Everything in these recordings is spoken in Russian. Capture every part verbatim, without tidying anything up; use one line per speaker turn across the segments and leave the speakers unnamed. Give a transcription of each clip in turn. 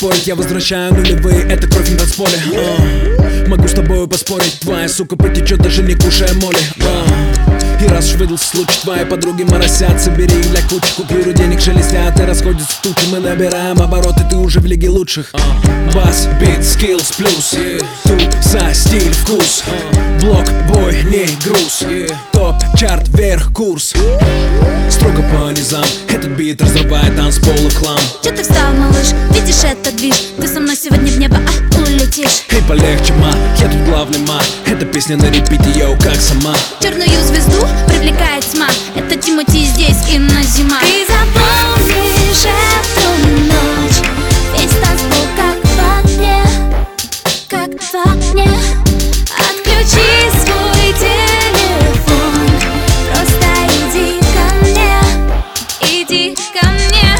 спорить, я возвращаю нулевые, это кровь на танцполе. uh. Могу с тобой поспорить, твоя сука потечет, даже не кушая моли. uh. И раз уж выдался случай, твои подруги моросятся, бери их для кучи. Купюры денег шелестят и расходятся в тучи. Мы набираем обороты, ты уже в лиге лучших. uh. Бас, бит, скиллс, плюс, yeah. Туса, стиль, вкус, uh. блок, бой, не груз, yeah. Топ, чарт, вверх, курс. Строго по низам, этот бит разрывает танцпол и хлам.
Чё ты встал, малыш? Видишь этот движ? Ты со мной сегодня в небо, а улетишь.
Эй, полегче, ма, я тут главный ма. Эта песня на репите, йоу, как сама.
Черную звезду привлекает тьма. Это Тимати здесь и на зима. Ты запомнишь эту ночь. Весь танцпол как в огне, как в огне. Отключи свой телефон. Просто иди ко мне, иди ко мне.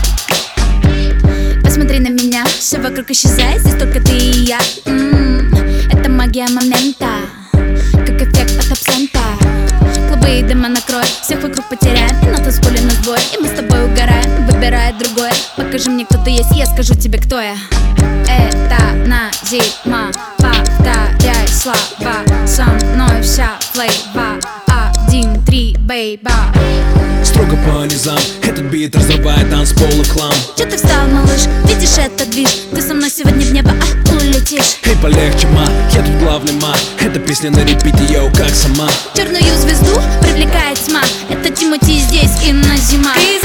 Посмотри на меня, все вокруг исчезает, здесь только ты и я. М-м, это магия момента, как эффект от абсента. Клубы и дыма накроют, всех вокруг потеряем. И на танцполе нас двое, и мы с тобой угораем. Выбирай другое, покажи мне, кто ты есть, и я скажу тебе, кто я. Это на зима, повторяй слова. Со мной вся флейва. Один, три, бейба.
Строго по низам, этот бит разрывает танцпол и хлам.
Чё ты встал, малыш? Видишь этот движ? Ты со мной сегодня в небо, а улетишь.
Эй, полегче, ма, я тут главный ма. Эта песня на репите, йоу, как сама.
Черную звезду привлекает тьма. Это Тимати здесь и на зима.